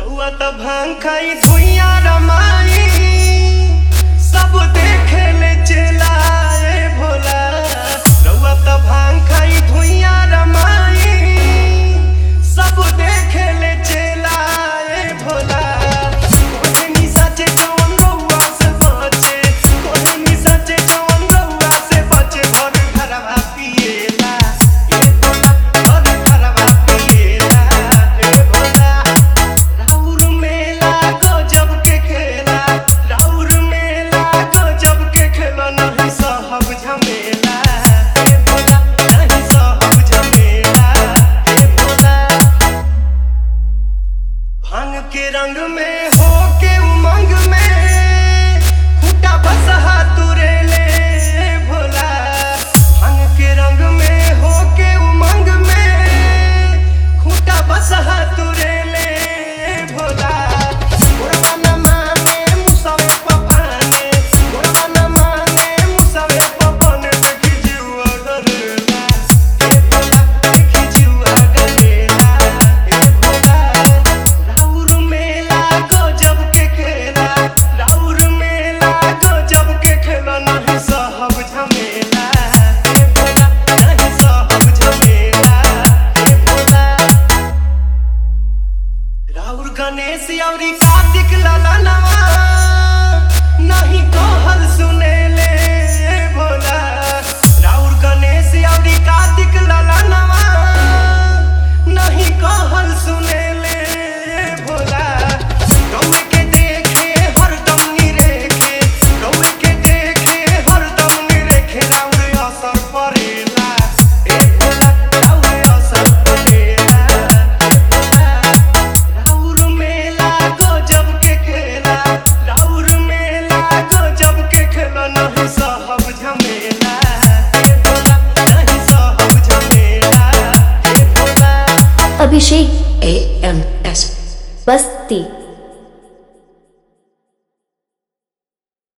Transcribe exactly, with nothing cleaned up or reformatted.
रउआ त भांग खाई धुइया रमाई सब देखे ले चलाए भोला। रउआ त भांग खाई धुइया रमाई सब देखे ले चलाए भोला। कोहे नी सचे जवन रउआ से बचे, कोहे नी सचे जवन रउआ से बचे। भर घरवा पिएला ए भोला, भर घरवा पिएला ए भोला। राउर मेला गजब के खेला, राउर मेला गजब के खेला। नहीं सहब झमेला ए भोला, नहीं सहब झमेला ए भोला। भांग के रंग में हो के उमंग में फूटा बसहा तुरे ले भोला। भांग के रंग में हो के उमंग में खूटा बसहा तुरे ले भोला। गोरबा न माने मुसवे पपाने, गोरबा न माने मुसवे पपाने। देखी जुआ गरेला ए भोला, देखी जुआ गरेला ए भोला। राउर मेला गजब के खेला, राउर मेला गजब के खेला। नहीं सहब झमेला ए भोला, नहीं सहब झमेला ए भोला। राउर गणेश औरी कार्तिक ललनवा नहीं कहल सुनेले भोला। राउर गणेश औरी कार्तिक ललनवा नहीं कहल सुनेले भोला। रउए के देखे हरदम निरेखे, रउए के देखे हरदम निरेखे। राउर असर परेला ए भोला, राउर असर परेला ए भोला। राउर मेला गजब के खेला, राउर मेला गजब के खेला। नहीं सहब झमेला ए भोला, नहीं सहब झमेला ए भोला। अभिषेक ए एम एस बस्ती।